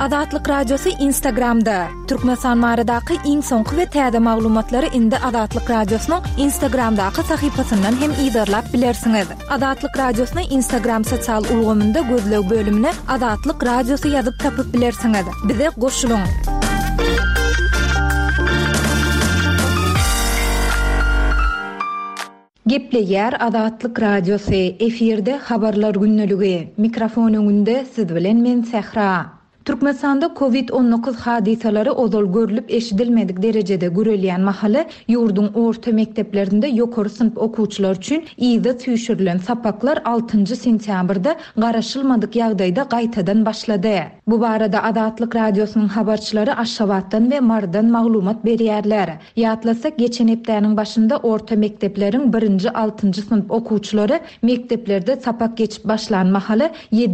Azatlyk Radiosu Instagramda. Türkmenistan baradaky iň soňky we täze maglumatlary indi Azatlyk Radiosynyň Instagramdaky sahypasyndan hem ýa-da bilersiňiz. Azatlyk Radiosynyň Instagram sosial ulgamynda gözleg bölümine Azatlyk Radiosu ýazyp tapyp bilersiňiz. Bize goşulyň. Gepleýär Azatlyk Radiosu efirde habarlar günneligi. Mikrofon öňünde siz bilen men Sehra. Türkmenistanda COVID-19 hadisalary ozal görülip eşidilmedik derejede görelýän mahaly ýurdun orta mekdeplerinde ýokary sınıf okuwçylar üçin ýyda süýşürilen sapaklar 6 sentýabrda garaşylmadyk ýagdaýda gaýtadan başlady. Bu barada Azatlyk Radiosynyň habarçylary Aşgabatdan we Mardan maglumat berýärler. Ýatlasak geçen hepdäniň başynda orta mekdepleriň 1-6 sınıf okuwçylary mekdeplerde sapak geçip başlan mahaly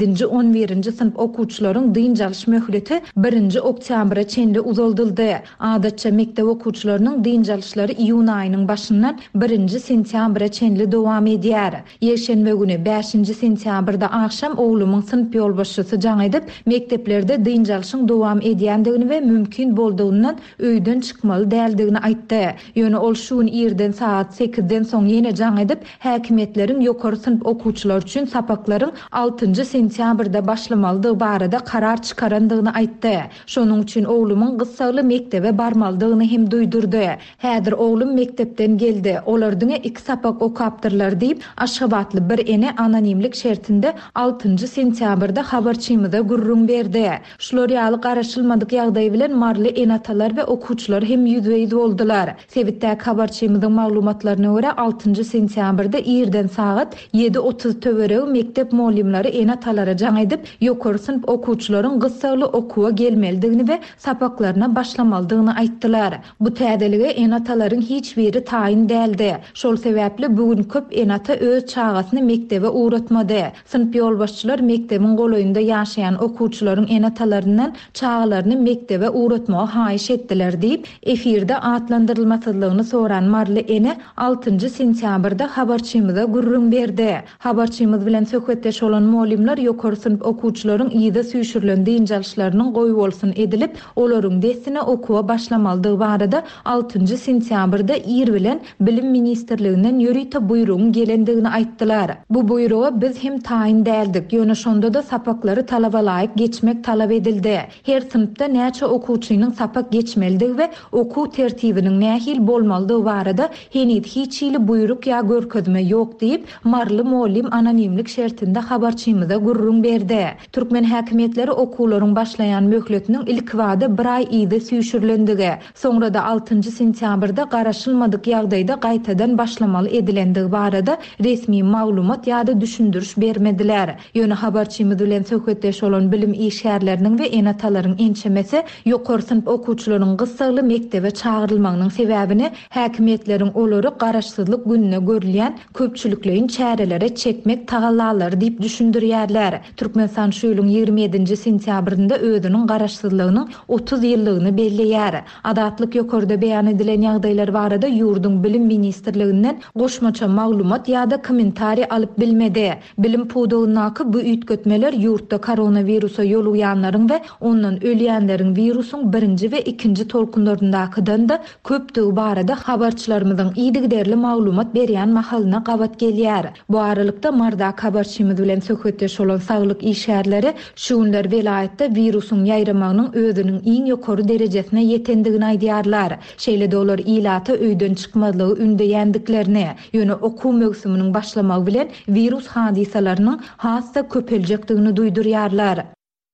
7-11 sınıf okuwçylaryň dynjalş möhleti 1 oktyabra çenli uzaldyldy. Adatça mektep okuwçylarynyň dynjalşlary iýun aýynyň başyndan 1 sentýabra çenli dowam edýär. Ýeşenbe güni 5 sentýabrda akşam oglumyň sınıf ýolbaşçysy jaň edip mekteplerde dynjalşyň dowam edýändigini we mümkin bolduğundan öýden çykmaly däldigini aýtdy. Ýöne ol şu ýerden saat 8-den soň ýene jaň edip häkimetleriň ýokary sınıf okuwçylar üçin sapaklaryň 6 sentýabrda başlamalydygy barada karar çıkarandygyny aýtdy. Şonuň üçin oglumyň gyssaly mektebe barmalydygyny hem duýdurdy. Häzir oglum mektepden geldi. Olardyň 2 sapak okapdyrlar diýip Aşgabatly bir ene anonimlik şertinde 6 sentýabrda habarçymyza gurrun berdi. Şular ýaly garaşylmadyk ýagdaý bilen marly enatalar we okuwçylar hem ýüzüýiz boldular. Sebitdäki habarçymyzyň maglumatlaryna görä 6 sentýabrda ýerden saat 7:30 töweregi mektep muallimleri enatalara jaň edip ýokary sınıf okuwçylaryň gyssaly okuwa gelmelidigini we sapaklaryna başlamalydygyny aýtdylar. Bu täzelige enatalaryň hiç biri taýin däldi. Şol sebäpli bugün köp enata öz çağasyny mektebe uğratmady. Sınıf ýolbaşçylar mektebiň golaýynda ýaşaýan okuwçylaryň enatalaryndan çağalaryny mektebe uğratmagy haýyş etdiler diýip efirde atlandyrylmasydlygyny soran marly ene 6 sentýabrda habarçymyza gurrun berdi. Habarçymyz bilen söhbetdeş bolan muallimler ýokary sınıf okuwçylaryň ýyda süýşürilen dynjalşlarynyň goýup bolsun edilip olaryň destine okuwa başlamalydygy barada 6 sentýabrda ýer bilen bilim ministrliginden ýörüýte buýrugyň gelendigini aýtdylar. Bu buýruga biz hem taýin däldik. Ýöne şonda da sapaklary talabalaýyk geçmek talap edildi. Her sınıfda näçe okuwçynyň sapak geçmelidigi we okuw tertibiniň nähil bolmalydygy barada henüz hiç ýyly buýruk ýa görkezme ýok diýip marly muallim anonimlik şertinde habarçymyza gurrun berdi. Türkmen häkimetleri okuwlaryň başlayan möhletiniň ilk wagtda 1 aý ýyda süýşürilendigi, soňra da 6 sentýabrda garaşylmadyk ýagdaýda gaýtadan başlamaly edilendigi barada resmi maglumat ýa-da düşündürüş bermediler. Ýöne habarçymyz bilen söhbetdeş bolan bilim işgärleriniň we enatalaryň ençemesi ýokary sınıf okuwçylarynyň gyssaly mektebe çağırylmagynyň sebäbini häkimetleriň olary garaşsyzlyk gününe görülýän köpçüliklerin çärelere çekmek tagallalar diýip düşündirýärler. Türkmenistan şu ýylyň 27 sentýabrynda özüniň garaşsyzlygynyň 30 ýyllygyny belleýär. Azatlyk ýokarda beýan edilen ýagdaýlar barada ýurdun bilim ministrliginden goşmaça maglumat ýa-da kommentari alyp bilmedi. Bilim pudugynaky bu üýtgetmeler ýurtda koronawirusa ýoluyanlaryň we ondan ölýänleriň virusyň 1 we 2 tolkunlaryndakydan da köpdigi barada habarçylarymyzyň ýygyderli maglumat berýän mahalyna gabat gelýär. Bu aralykda Marda habarçymyz bilen söhbetdeş bolan saglyk işgärleri şu günler vilayetde virusyň ýaýramagynyň özüniň iň ýokary derejesine ýetendigini aýdýarlar. Şeýle de olar ilata öýden çykmadygy ündeýändiklerini, ýöne okuw mögsüminiň başlamagy bilen virus hadisalarynyň hassa köpeljekdigini duýdurýarlar.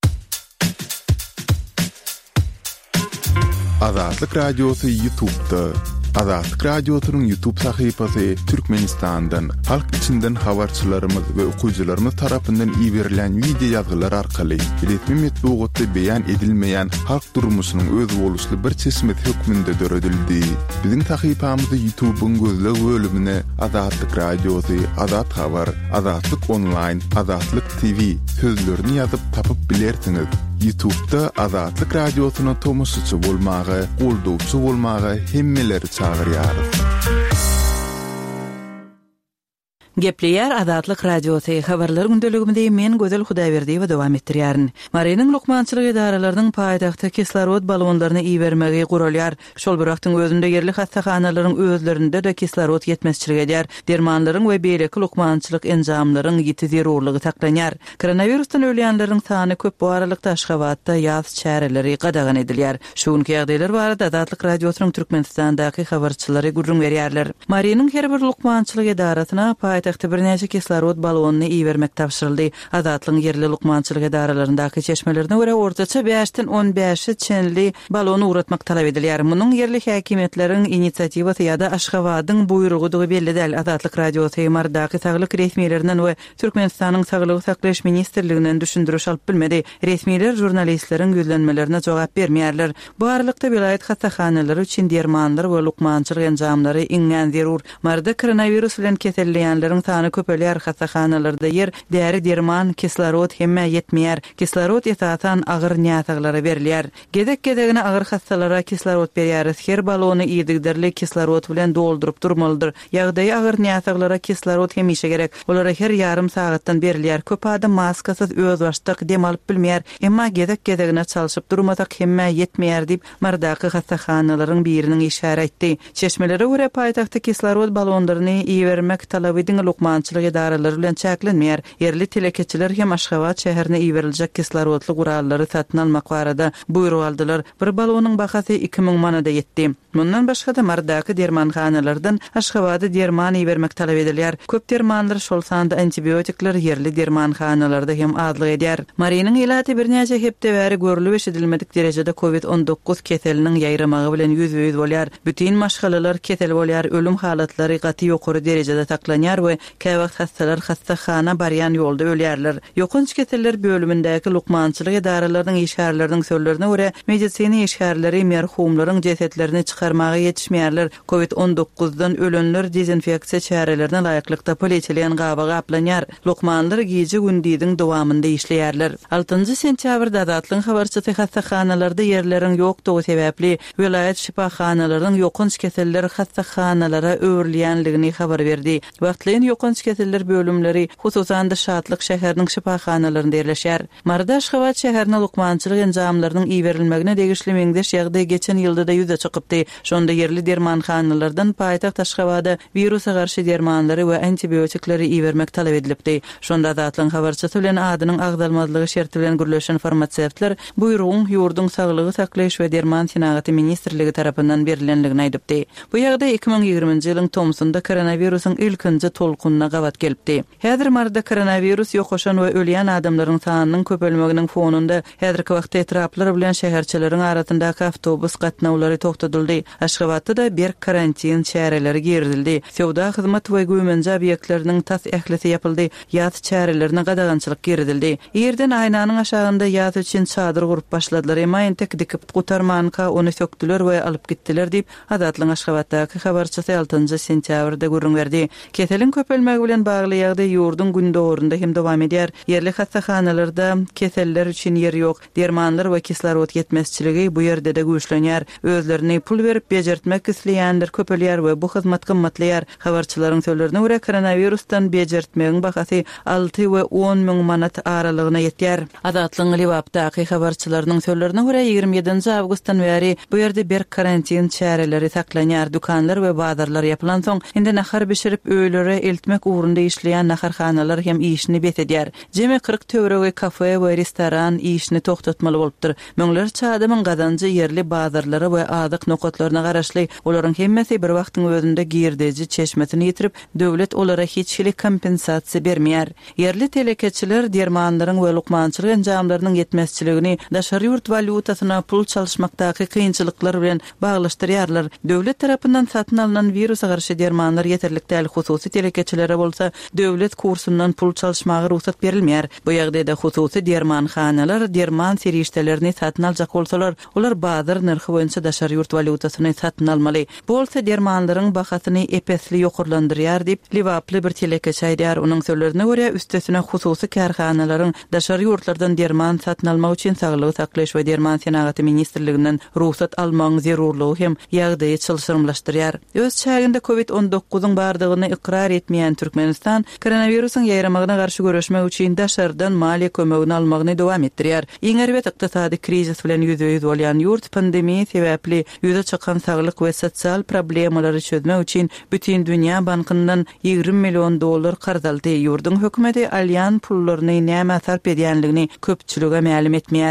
Azatlyk Radiosu YouTube'da. Azatlyk Radiosynyň YouTube sahypasy Türkmenistandan, halk içinden habarçylarymyz we okuwçylarymyz tarapyndan ýiberilen video ýazgylar arkaly resmi metbuatda beýan edilmeýän halk durmuşynyň öz boluşly bir çeşmet hökmünde döredildi. Biziň sahypamyzy YouTube'un gözleg bölümine Azatlyk Radiosu, Azat Habar, Azatlyk Online, Azatlyk TV sözlerini ýazyp tapyp bilersiňiz. YouTube'da Azatlyk Radiosyna tomoşçy bolmagy, goldowçy bolmagy hemmeleri çağırýar. Gepleyer Azatlyk Radiosu habarlar gündeliginde men Gözel Hudaýberdiýew dowam etdirýärin. Marynyň lukmançylyk edaralarynyň paýtagtda kislorod balonlaryny iýermegi guralýar. Şol bir wagtyň özünde yerli hastahanalaryň özlerinde de kislorod ýetmezçiligi edýär. Dermanlaryň we beýleki lukmançylyk enjamlaryň ýiti zerurlygy taklanýar. Koronavirusdan ölýänleriň sany köp bu aralykda Aşgabatda ýaz çäreleri gadagan edilýär. Şuňky ýagdaýlar barada Azatlyk Radiosynyň Türkmenistandaky habarçylary gurrun berýärler. Marynyň her bir lukmançylyk edarasyna paýtagtda bir näçe kislorod balonyny iýermek tapşyryldy. Azatlyň yerli lukmançylyk edaralaryndaky çeşmelerine görä ortaça 5-den 15 çenli balony uratmak talap edilýär. Munyň yerli häkimetleriň inisiatiwasy ýa-da Aşgabatyň buýrugy belli däl. Azatlyk Radiosu mardaky saglyk resmiýetlerinden we Türkmenistanyň saglyk saklaş ministrliginden düşündürüş alyp bilmedi. Resmiýetler jurnalistleriň gözlenmelerine jogap bermeýärler. Bu aralykda vilayet hastahanalary üçin dermanlar we lukmançylyk enjamlary iňňen zerur. Marda koronavirus bilen kesellenýänleriň sany köpelýär. Hasahanalarda yer, däri derman, kislorod hemme ýetmeýär. Kislorod ýetatan agyr ňataglara berilýär. Gedek-gedegine agyr hastalara kislorod berýär. Her balony ýedigdirli kislorod bilen doldurup durmalydyr. Ýagdaýy agyr ňataglara kislorod hemişe gerek. Olara her ýarym sagatdan berilýär. Köp adam maskasyz öz başdyk dem alyp bilmeýär. Emma gedek-gedegine çalyşyp durmasak hemme ýetmeýär diýip mardaky hastahanalaryň biriniň işare etdi. Çeşmelere görä paýtagtda kislorod balonlaryny iýermek talap edilen lukmançylyk edaralary bilen çäklenmeýär. Yerli telekeçiler hem Aşgabat şäherine iýeriljek kislorodly gurallary satyn almak barada buyruk aldylar. Bir balonyň bahasy 2000 manada ýetdi. Mundan başga da mardaky dermanhanalardan Aşgabatda derman iýermek talap edilýär. Köp dermanlar şol sanda antibiotikler yerli dermanhanalarda hem adlyk edýär. Marynyň ilaty bir näçe hepde bäri görülip eşidilmedik derejede COVID-19 keseliniň ýaýramagy bilen ýüz-ýüz bolýar. Bütün maşgalalar kesel bolýar, ölüm halatlary gaty ýokary derejede taklanýar we käwagt hastalar hastahana barýan ýolda ölýärler. Ýokunç keseller bölümindäki lukmançylyk edaralarynyň işgärleriniň sözlerine görä medisina işgärleri merhumlaryň jesetlerini çykarmagy ýetişmeýärler. COVID-19-dan ölenler dezinfeksiýa çärelerini laýyklykda polietilen gabaga aplanýar. Lukmanlar giýji gündiň dowamında işleýärler. 6-njy sentýabrda Azatlyň habarçysy hastahanalarda yerleriň ýokdugy sebäpli vilayet şifahanalarynyň ýokunç keseller hastahanalara öwürlýänligini habar berdi. Wagtlyň ýokunç keseller bölümleri hususan da Şatlyk şäheriniň şifahanalaryny derleşýär. Marda Aşgabat şäherine lukmançylyk enjamlarynyň iýerilmegine degişli meňdeş ýagdaý geçen ýylda da ýüze çykypdy. Şonda yerli dermanhanalardan paýtaxt Aşgabatda virusa garşy dermanlary we antibiotikleri iýermek talap edilipdi. Şonda Azatlyň habarçysy bilen adynyň agdalmazlygy şerti bilen gürleşen farmasewtler buýrugyň ýurdun saglygy saklaýyş we derman synagaty ministrligi tarapyndan berilenligini aýdypdy. Bu ýagdaý 2020-nji ýylyň Tomsunda koronavirusyň ilkinji tolkunyna gabat gelipdi. Häzir marda koronavirus ýokaşan we ölýän adamlaryň sanynyň köpelmeginiň fonunda häzirki wagtda etraplar bilen şäherçileriň arasyndaky awtobus gatnawlary toktatyldy. Aşgabatda da bir karantin çäreleri girdildi. Sowda hyzmat we gömenji obýektleriniň tas ählisi ýapyldy. Ýaz çärelerine gadagançylyk girdildi. Ýerden aýnanyň aşagynda ýaz üçin çadyr gurup başladylar. Emma entek dikip gutarmanka ony sökdiler we alyp gitdiler diýip Azatlyň Aşgabatdaky habarçysy 6-njy sentýabrda gurrun berdi. Keseliň köpelmegi bilen bagly ýagdaý ýurdun gündorunda hem dowam edýär. Yerli hastahanalarda keseller üçin yer ýok. Dermanlar we kislorod ýetmezçiligi bu ýerde de güýçlenýär. Özlerini pul berip bejertmek isleýänler köpelýär we bu hyzmat gymmatlyýar. Habarçylaryň sözlerine görä koronavirusdan bejertmegiň bahasy 6 we 10 000 manat aralygyna ýetýär. Azatlyň Liwapdaky habarçylarynyň sözlerine görä 27 awgustdan beri bu ýerde bir karantin çäreleri saklanýar. Dukanlar we bazarlar ýapylan soň indi nahar bişirip öýlere eltmek ugrunda işleýän naharhanalar hem işini betedýär. Jeme 40 töwre we kafe we restoran işini toktatmaly bolupdyr. Möňler çadymyň gazanjy yerli bazarlary we adyk nokatlaryna garaşly. Olaryň hemmesi bir wagtyň özünde girdeji çeşmesini ýitirip döwlet olara hiçbir kompensasiýa bermeýär. Yerli telekeçiler dermanlaryň we lukmançylyk enjamlarynyň ýetmezçiligini daşary ýurt valutasyna pul çalyşmakdaky kynçylyklar bilen baglaşdyrýarlar. Döwlet tarapyndan satyn alynan virusa garşy dermanlar ýeterlik däl. Hususy telekeçilere bolsa döwlet kursundan pul çalyşmagy ruhsat berilmeýär. Bu ýagdaýda hususy dermanhanalar derman serişdelerini satyn aljak bolsalar, olar bazar narhy boýunça daşary ýurt valutasy valyutasyny satyn almaly. Bolsa dermanlaryň bahasyny epesli ýokurlandyrýar diýip Liwaply bir telekeç aýdýar. Onuň sözlerine görä üstesine hususy karhanalaryň daşary ýurtlardan derman satyn almak üçin Saglyk saklaş we Derman Senaty ministrliginden ruhsat almagyň zerurlygy hem ýagdaýy çylşyrmlaşdyrýar. Öz çäginde COVID-19-yň bardygyny ikrar etmeýän Türkmenistan koronawirusyň ýaýramagyna garşy görüşmek üçin daşardan maliýe kömegini almagyny dowam etdirýär. Iňerbet iqtisady krizis bilen ýüze-ýüz bolýan ýurt pandemiýa sebäpli ýüze çykan saglyk we sosial problemalary çözmek üçin bütün dünýä bankyndan $20 milyon qarz aldy. Ýurdun hökümeti alýan pullaryny näme sarf edýänligini köpçülüge ma'lum etmeýär.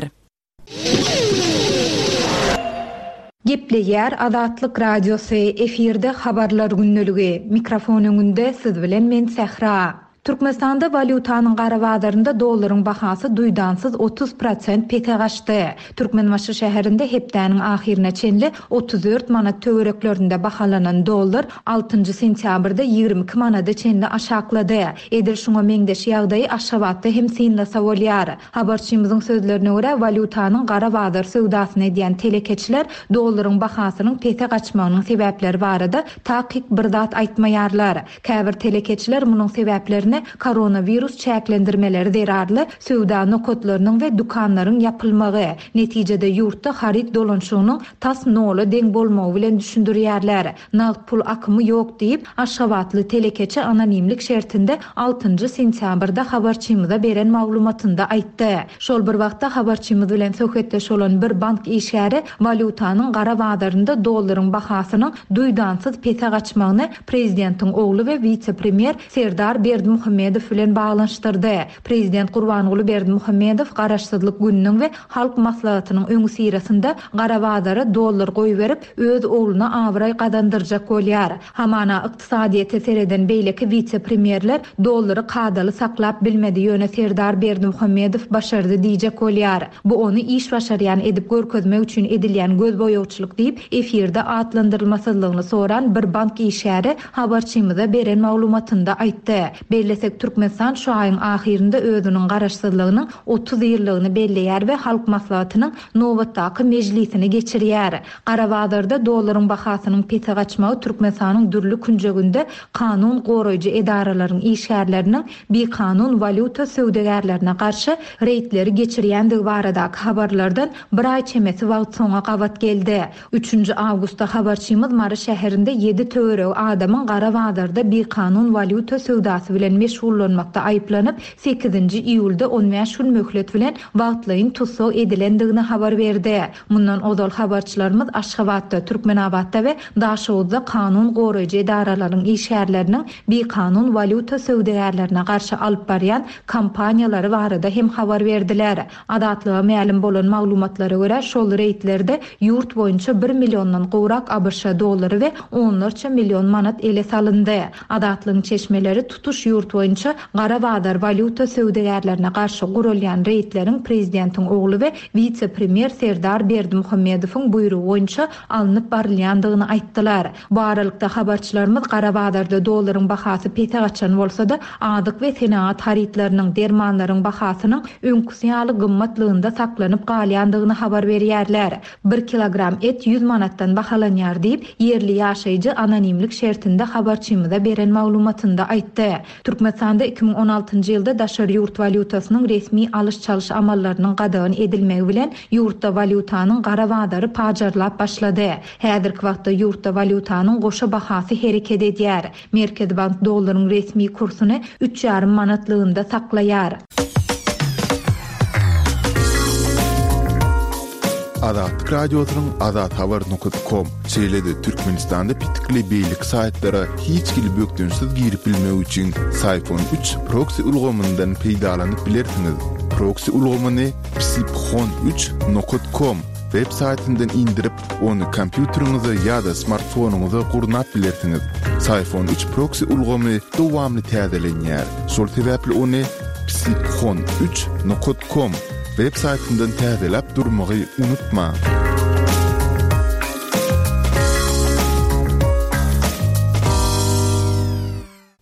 Gepleýär Azatlyk Radiosy efirde habarlar günneligi. Mikrofon öňünde siz bilen men Sehra. Türkmenistanda valyutanyň gara bazarynda dollaryň bahasy duýdansız 30% pete gaçdy. Türkmenbaşy şäherinde hepdäniň ahirine çenli 34 manat töwereklerinde bahalanan dollar 6 sentýabrda 22 manada çenli aşaklady. Edil şoňa meňdeş ýagdaýy aşawatda hem synlasa bolýar. Habarçymyzyň sözlerine görä valyutanyň gara bazar söwdasyny edýän telekeçiler dollaryň bahasynyň pete gaçmagynyň sebäpleri barada takyk bir zat aýtmaýarlar. Käbir telekeçiler munyň sebäplerini koronavirus çäklendirmeleri derarly söwda nokotlarynyň we dukanlaryň yapylmagy, netijede ýurtda harit dolanşygynyň tas noly deň bolmagy bilen düşündirýärler. Naqd pul akymy ýok diýip Aşgabatly telekeçi anonimlik şertinde 6 sentýabrda habarçymyza beren maglumatynda aýtdy. Şol bir wagtda habarçymyz bilen söhbetdeş bolan bir bank işgäri valyutanyň gara bazarynda dollaryň bahasynyň duýdansız pete gaçmagyny prezidentiň ogly we vice-premier Serdar Berdimuhammedow bilen baglanşdyrdy. Prezident Gurbanuly Berdimuhammedow garaşsyzlyk gününiň we halk maslahatynyň öňü sirasynda gara bazara dollar goýup öz ogluna awray gazandyrjak bolýar. Hamana ykdysadyýete sereden beýleki vice-premierler dollary kadaly saklap bilmedi ýöne Serdar Berdimuhammedow başardy diýjek bolýar. Bu ony iş başarýan edip görkezmek üçin edilýän gözboýawçylyk diýip efirde atlandyrylmasyzlygyny soran bir bank işgäri habarçymyza beren maglumatynda aýtdy. Bellesek Türkmenistan şu aýyň ahirinde özüniň garaşsyzlygynyň 30 ýyllygyny belleýär we halk maslahatynyň nowatdaky mejlisini geçirýär. Gara bazarda dollaryň bahasynyň pete gaçmagy Türkmenistanyň dürli künjeginde kanun goraýjy edaralaryň işgärleriniň bir kanun valyuta söwdegärlerine garşy reýtleri geçirýändigi baradaky habarlardan bir ay çemesi wagt soňa gabat geldi. 3 awgustda habarçymyz Mary şäherinde 7 töwerek adamyň gara bazarda bir kanun valyuta söwdasy bilen meşgullanmakda aýplanyp 8 iýulda 15 gün möhlet bilen wagtlaryň tutsak edilendigini habar berdi. Mundan ozal habarçylarymyz Aşgabatda, Türkmenabadda we Daşowda kanun goraýjy edaralaryň işgärleriniň bir kanun valyuta söwdegärlerine garşy alyp barýan kampaniýalary barada hem habar berdiler. Adatlyga ma'lum bolan maglumatlara görä şol reýtlerde ýurt boýunça 1 milyondan gowrak ABŞ dollary we 10 milyon manat ele salyndy. Adatlyň çeşmeleri tutuş ýurt boýunça gara bazar valyuta söwdegärlerine garşy gurulýan reýtleriň prezidentiň ogly we vice-premier Serdar Berdimuhammedowyň buýrugy boýunça alınıp barylýandygyny aýtdylar. Bu aralykda habarçylarymyz gara bazarda dollaryň bahasy pete gaçan bolsa da adyk we senat haritlarynyň dermanlaryň bahasynyň öňküsýaly gymmatlygynda saklanyp galýandygyny habar berýärler. 1 kilogram et 100 manatdan bahalanýar diýip yerli ýaşaýjy anonimlik şertinde habarçymyza beren maglumatynda aýtdy. Türkmenistanda 2016 ýylda daşary ýurt valyutasynyň resmi alış-çalış amallarynyň gadagyny edilmegi bilen ýurtda valyutanyň gara bazary pajarlap başlady. Häzirki wagtda ýurtda valyutanyň goşa bahasy hereket edýär. Merkez Bank dollaryň resmi kursyny 3,5 manatlygynda saklaýar. Azatlyk Radiosynyň azathabar.com şeýlede Türkmenistanda pitikli beýlik saýtlara hiç kili bökdünsiz girip bilmek üçin Sayfon 3 proxy ulgamyndan peýdalanyp bilersiňiz. Proxy ulgamyny psiphon3.com web saytyndan indirip onu kompýuteriňize ýa-da smartfonuňyza gurnap bilersiňiz. Sayfon 3 proxy ulgamy dowamly täzelenýär. Şol sebäpli onu psiphon3.com web saytyndan täzelep durmagy unutma.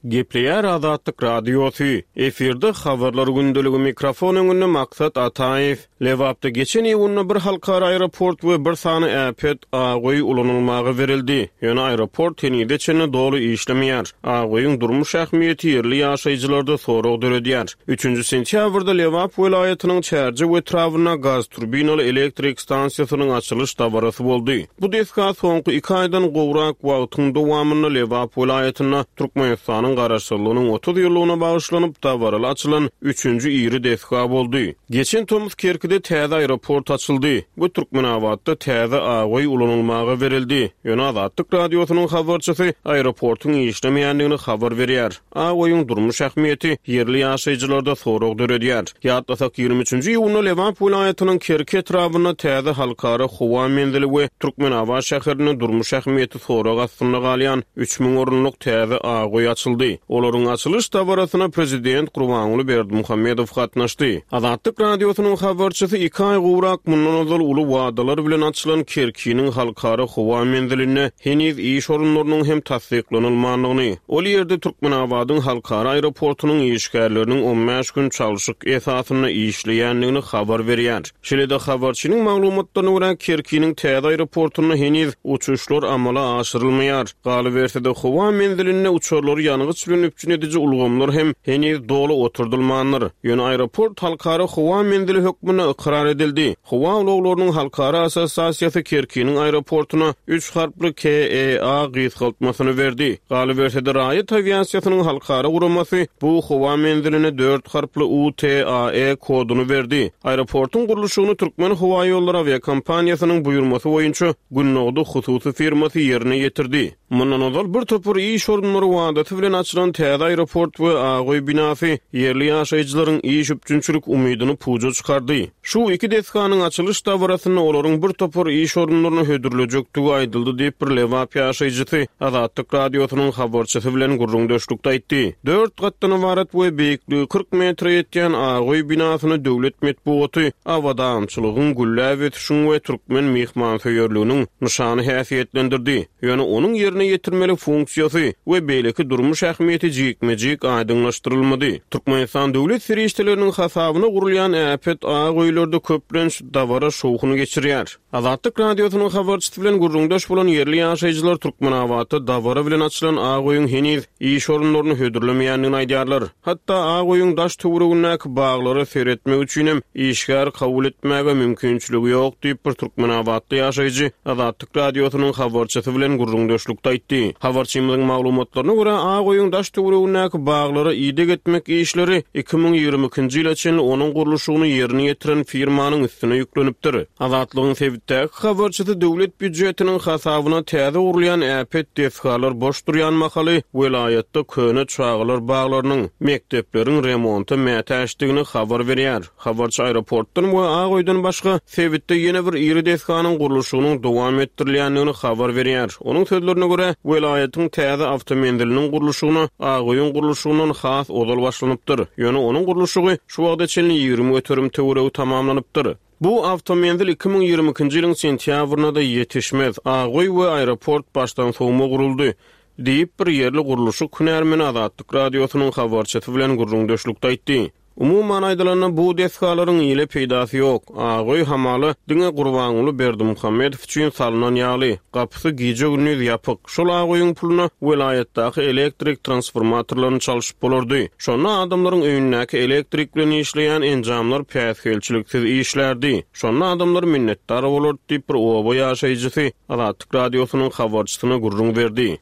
Gepleýär Azatlyk radiosu. Efirde habarlar gündöligi mikrofon öňünde Maksat Ataev. Lewapda geçen ýylyň bir halkara aeroport we bir sany äpet agoý ulanylmagy verildi. Ýöne aeroport tenide çene dolu işlemeýär. Agoýyň durmuş ähmiýeti ýerli ýaşaýjylarda sorag döredýär. 3-nji sentýabrda Lewap welaýatynyň Çärji we Trawyna gaz turbinaly elektrik stansiýasynyň açylyş dabarasy boldy. Bu deska soňky 2 aýdan gowrak wagtyň dowamyny Lewap welaýatyna Türkmenistanyň garaşsylygynyň 30 ýyllygyna bagyşlanyp dabaraly açylan 3-nji iri deska boldy. Geçen Tomsk kerkide täze aeroport açyldy. Bu Türkmenawatda täze agoý ulanylmagy verildi. Ýöne Azatlyk radiosynyň habarçysy aeroportyň işlemeýändigini habar berýär. Agoýyň durmuş ähmiýeti ýerli ýaşaýjylarda sorag döredýär. Ýatlasak 23-nji ýylyna Lewap welaýatynyň Kerki etrawyna täze halkara howa mendili we Türkmenawat şäherine durmuş ähmiýeti sorag astynda galýan 3000 orunlyk täze agoý açyldy. Olaryň açylyş dabarasyna prezident Gurbanuly Berdimuhammedow gatnaşdy. Azatlyk radiosynyň habarçysy 2 aý gowrak mundan ozal uly wadalar bilen açylan Kerkiniň halkara howa mendiline heniz iş orunlarynyň hem tasdiklanylmagyny, ol ýerde Türkmenawatyň halkara aeroportunyň işgärleriniň 15 gün çalyşyk esasyna işleýändigini habar berýär. Şeýle-de habarçynyň maglumatlaryna görä Kerkiniň täze aeroportuny heniz uçuşlar amala aşyrylmaýar. Galy bersede howa mendiline uçurlary ýanygyç bilen üpçün edici ulgamlar hem heniz dolu oturdylmanlar. Ýöne aeroport halkara howa mendili hökmüne ikrar edildi. Howa ulaglarynyň halkara assosiasiýasy Kerkiniň aeroportuna 3 harply KEA gysgaltmasyny berdi. Galy bersede raýat aviasiýasynyň halkara guramasy bu howa mendiline 4 harply UTAE koduny berdi. Aeroportun guruluşyny Türkmen Howa Ýolları aviakompaniýasynyň buýurmasy boýunça günnägde hususy firmasy ýerine ýetirdi. Mundan ozal bir topur iş orunlary wadaty bilen açylan täze aeroport we agoý binasy ýerli ýaşaýjylaryň iş üçünçülük umydyny puja çykardy. Şu 2 deskanyň açylyş dabarasyna olaryň bir topur iş orunlaryny hödürlejekdigi aýdyldy diýip bir Lewap ýaşaýjysy Azatlyk radiosynyň habarçysy bilen gurrundaşlykda aýtdy. 4 gatdan ibaret we beýikligi 40 metr ýetýän agoý binasyny döwlet medeniýeti awadaamçylygyň güllä şun we türkmen mehmanxöýerliginiň nyşany häsiýetlendirdi. Ýöne onuň ýerine ýetirmeli funksiýasy we beýleki durmuş ähmiýeti jikmejik aýdyňlaşdyrylmady. Türkmenistan döwlet ferişteleriniň hasabyna gurulýan äpet agoýlarda köplenç dabara şowhuny geçirýär. Azatlyk radiosynyň habarçysy bilen gurrundaş bolan ýerli ýaşaýjylar Türkmenawatda dabara bilen açylan agoýyň heniz iş orunlaryny hödürlemeýändigini aýdýarlar. Hatda agoýyň daş töweregindäki baglary seretmek üçin hem işgär kabul etmäge mümkinçiligi ýok diýip bir Türkmenawatda ýaşaýjy Azatlyk radiosynyň habarçysy bilen gurrundaşlykda aýtdy. Habarçymyzyň maglumatlaryna görä agoýyň daş töweregindäki baglary ýydyk etmek işleri 2022-nji ýyla çen onuň guruluşyny ýerine ýetiren firmanyň üstüne ýüklenipdir. Azatlygyň sebitdäki habarçysy döwlet büdjetiniň hasabyna täze gurulýan äpet deskalar boş durýan mahaly welaýatda köne çağlar baglarynyň mektepleriň remonty mätäşdigini habar berýär. Habarçy aeroportdan we agoýdan başga sebitde ýene bir iri deskanyň guruluşynyň dowam etdirilýändigini habar berýär. Onuň sözlerine görä welaýatyň täze awtomendiliniň guruluşyny agoýyň guruluşynyň has ozal başlanypdyr. Ýöne onuň guruluşy şu wagtda çenli 20 ötürüm töweregi tamamlanypdyr. Bu awtomendil 2022-nji ýylyň sentýabrynda da ýetişmez. Agoý we aeroport başdan sowma guruldy diýip bir ýerli guruluşy Günärmen Azatlyk radiosynyň habarçysy bilen gurrundaşlykda aýtdy. Umuman aýdylanan bu deskalaryň ýyly peýdasy ýok. Agoý hamaly diňe Gurbanuly Berdimuhammedow üçin salynan ýaly. Gapysy gije gündüz ýapyk. Şol agoýyň puluna welaýatdaky elektrik transformatorlaryny çalyşyp bolardy. Şonda adamlaryň öýündäki elektrik bilen işleýän enjamlar päsgelçiliksiz işlerdi. Şonda adamlar minnetdar bolardy diýip bir oba ýaşaýjysy Azatlyk radiosynyň habarçysyna gurrun berdi.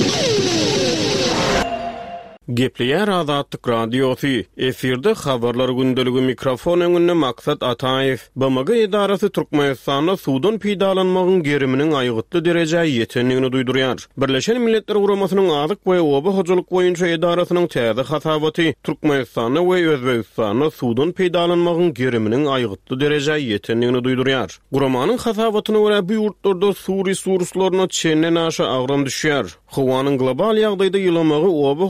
Gepleýär Azatlyk radiosu. Efirde habarlar gündeligi mikrofon öňünde Maksat Ataev. BMG edarasy Türkmenistanda sudan peýdalanmagyň geriminiň aýgytly derejäge ýetenligini duýdurýar. Birleşen Milletler Guramasynyň azyk we oba hojalyk boýunça edarasynyň täze hasabaty Türkmenistanda we Özbegistanda sudan peýdalanmagyň geriminiň aýgytly derejäge ýetenligini duýdurýar. Guramanyň hasabatyna görä bu ýurtlarda su resurslaryna çenden aşa agram düşýär. Howanyň global ýagdaýda ýylamagy oba hojalygyny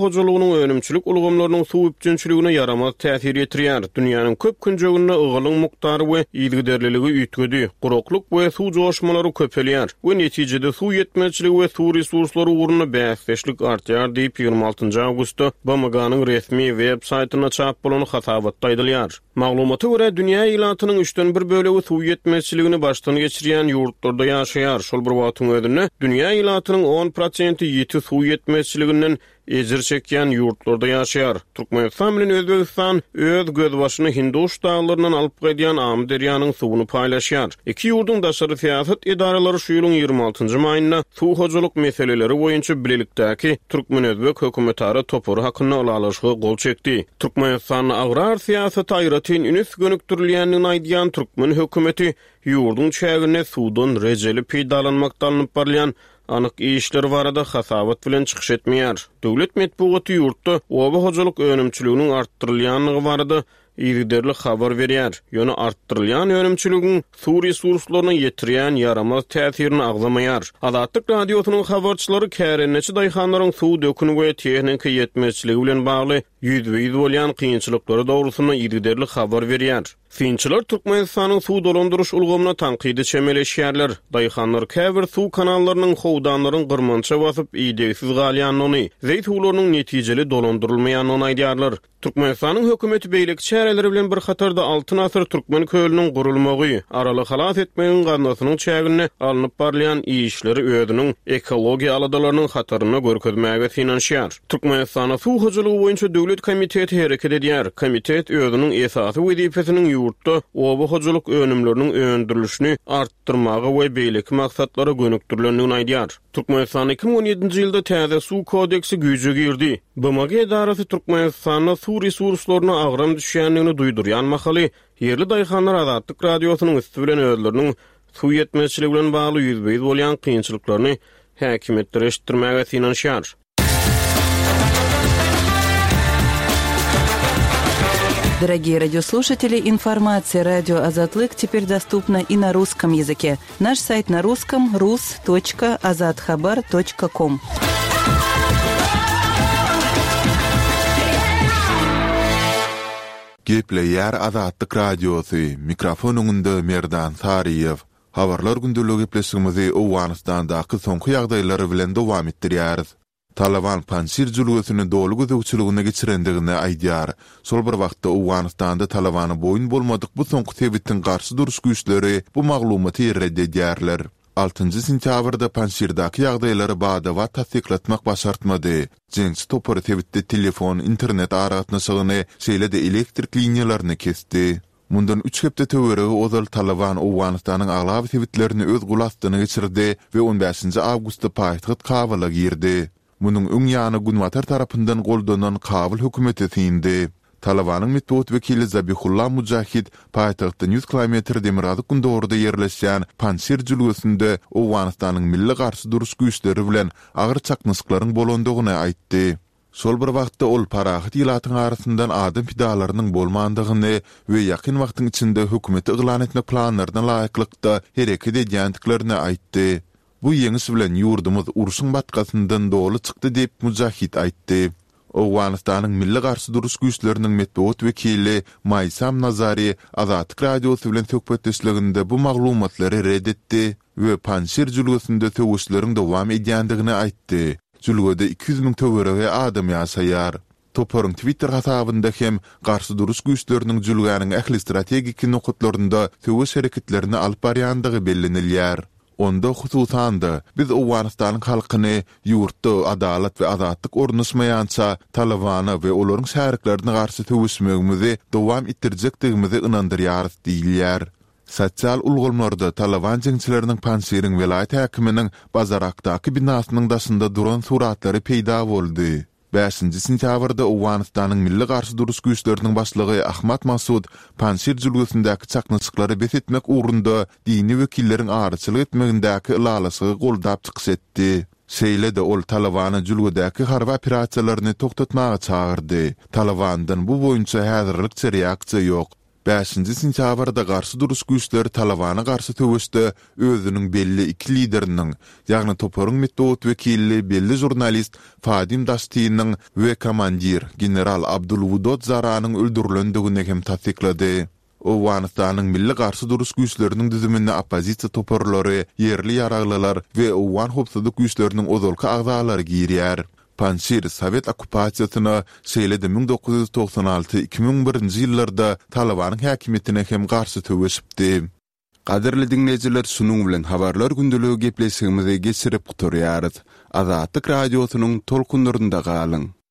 onuň önümçilik ulgamlarynyň suw üçinçiligine yaramaz täsir etdirýär. Dünýäniň köp künjeginde ygylyň muktary we ýygyderliligi üýtgedi. Gurukluk we suw joşmalary köpelýär. We netijede suw ýetmezçiligi we suw resurslary ugruna bäsleşlik artýar diýip 26 awgustda BMG-nyň resmi web saýtyna çap bolan hasabatda aýdylýar. Maglumata görä dünýä ýylatynyň 3/1 bölegi suw ýetmezçiligini baştan geçirýän ýurtlarda ýaşaýar. Şol bir wagtyň özünde dünýä ýylatynyň 10% ýeti suw ýetmezçiliginden ezir çekýän ýurtlarda ýaşaýar. Türkmenistan bilen Özbegistan öz gözbaşyny Hinduş dağlarynyň alyp gidýän Am deryanyň suwuny paýlaşýar. Iki ýurdun daşary siýasat idaralary şu ýylyň 26 maýynda suw hojalyk meseleleri boýunça bilelikdäki Türkmen-Özbek hökümetleri topary hakyny alaşygy gol çekdi. Türkmenistan agrar siýasat aýratyn üns gönükdirilýänini aýdýan Türkmen hökümeti ýurdun çägine suwdan rejeli peýdalanmakdan alyp barýan anyk işler barada hasabat bilen çykyş etmeýär. Döwlet medeniýeti ýurtda oba hojalyk önümçiliginiň artdyrylýanlygy barada ýygyderli habar berýär. Ýöne artdyrylýan önümçiligiň suw resurslaryna ýetirýän yaramaz täsirini agzamaýar. Azatlyk radiosynyň habarçylary kärenneçi daýhanlaryň suw dökünü we tehnika ýetmezçiligi bilen bagly ýüzbeýiz bolýan kynçylyklary dogrusyna ýygyderli habar berýär. Finçiler Türkmenistanyň suw dolandyryş ulgamyna tanqidi çemeleşýärler. Daýhanlar käbir suw kanallarynyň howdanlaryň gyrmança basyp ýedegsiz galýanyny, zeytularynyň netijeli dolandyrylmaýanyny aýdýarlar. Türkmenistanyň hökümeti beýlik çäreleri bilen bir hatarda 6 asr türkmen köýlüniň gurulmagy, araly halas etmegiň gandasynyň çägine alınıp barlayan işleri özüniň ekologiýa aladalarynyň hataryna görkezmäge finansiýar. Türkmenistana suw hojalygy boýunça döwlet komiteti hereket edýär. Komitet özüniň esasy wezifesiniň ýurtda oba hojalyk önümleriniň öňdürilişini artdyrmagy we beýlik maksatlara gönükdirilendigini aýdýar. Türkmenistan 2017-nji ýylda täze suw kodeksi güýje girdi. BMG edarasy Türkmenistanyň suw resurslaryna agram düşýänligini duýdurýan mahaly ýerli daýhanlar Azatlyk radiosynyň üstü bilen özleriniň suw ýetmezçiligi bilen bagly ýüzbeýiz bolýan kynçylyklaryny häkimetlere eşitdirmäge finansiýar. Дорогие радиослушатели, информация «Радио Азатлык» теперь доступна и на русском языке. Наш сайт на русском – rus.azatxabar.com. Gepleýär Azatlyk radiosy, mikrofon öňünde Merdan Sariýew. Habarlar gündəligi gepleşigimizi Owganistandaky soňky ýagdaýlary bilen dowam etdirýäris. Taliban pansir julugyny dolu gözükçülügine geçirendigini aýdýar. Sol bir wagtda Owganistanda Talibany boyun bolmadyk bu soňky tebitden garşy duruş güýçleri bu maglumaty reddedýärler. 6 sentýabrda pansirdaky ýagdaýlary bada we tasdiklatmak başartmady. Jens topary tebitde telefon, internet aratnaşygyny, şeýle-de elektrik liniýalaryny kesdi. Mundan 3 hepde töweregi ozal Taliban Owganistanyň aglaby tebitlerini öz gulastyny geçirdi we 15 awgustda paýtagat Kabyla girdi. Munyň öň ýany Günwatar tarapyndan goldanan Kabyl hökümeti tindi. Talibanyň metbuat wekili Zabihullah Mujahid paýtagtdan 100 km demiradyk gündorda ýerleşýän Pansir jülgüsinde Owganistanyň milli garşy duruş güýçleri bilen agyr çaknysklaryň bolandygyny aýtdy. Şol bir wagtda ol parahat ýylatyň arasyndan adam pidalarynyň bolmandygyny we ýakyn wagtyň içinde hökümeti yglan etmek planlaryna laýyklykda hereket edýändiklerini aýtdy. Bu ýeňis bilen ýurdumyz uruşyň batkasyndan dolu çykdy diýip Mujahid aýtdy. Owganistanyň milli garşy duruş güýçleriniň metbuat wekili Maysam Nazari Azatlyk radiosy bilen söhbetdeşliginde bu maglumatlary reddetdi we Pansir jülgüsinde töwüşleriň dowam edýändigini aýtdy. Jülgüde 200.000 töwerege adam ýaşaýar. Toparyň Twitter hasabynda hem garşy duruş güýçleriniň jülgäniň ähli strategik nokatlarynda töwüş hereketlerini alyp barýandygy bellenilýär. Onda hususanda biz Owganistanyň halkyny ýurtda adalet we azatlyk ornaşmaýança Talibana we olaryň şäherlerine garşy töwüşmegimizi dowam etdirjekdigimizi ynandyrýarys diýilýär. Sosial ulgamlarda Taliban jeňçileriniň Pansiriň velayet häkiminiň Bazarakdaky binasynyň daşynda duran suratlary peýda boldy. 5 sentýabrda Owganistanyň milli garşy duruş güýçleriniň başlygy Ahmat Masud Pansir jülgüsindäki çaknyslyklary besetmek ugrunda dini wekilleriň arçylyk etmegindäki ýalasy goldap çykyş etdi. Şeýle-de ol Talibany jülgüdäki harby operasiýalaryny toktatmagy çağırdy. Talibandan bu boýunça häzirlik reaksiýa ýok. 5-nji sentýabrda garşy duruş güýçleri Talabana garşy töwüşde özüniň belli iki lideriniň, ýagny Toporyň Metdowut wekilli belli jurnalist Fadim Dastynyň we komandir general Abdulwudud Zaranyň öldürilendigine hem tasdiklady. Owganystanyň milli garşy duruş güýçleriniň düzüminde opozisiýa toporlary, yerli ýaraglylar we Owgan howpsuzlyk güýçleriniň ozalky agzalary girýär. Panjşir Sovet okupasiýasyna şeýlede 1996-2001-nji ýyllarda Talabanyň häkimetine hem garşy töwüşipdi. Gaderli dinleýijiler, şunuň bilen habarlar gündeligi gepleşigimizi geçirip guturýarys. Azatlyk radiosynyň tolkunlarynda galyň.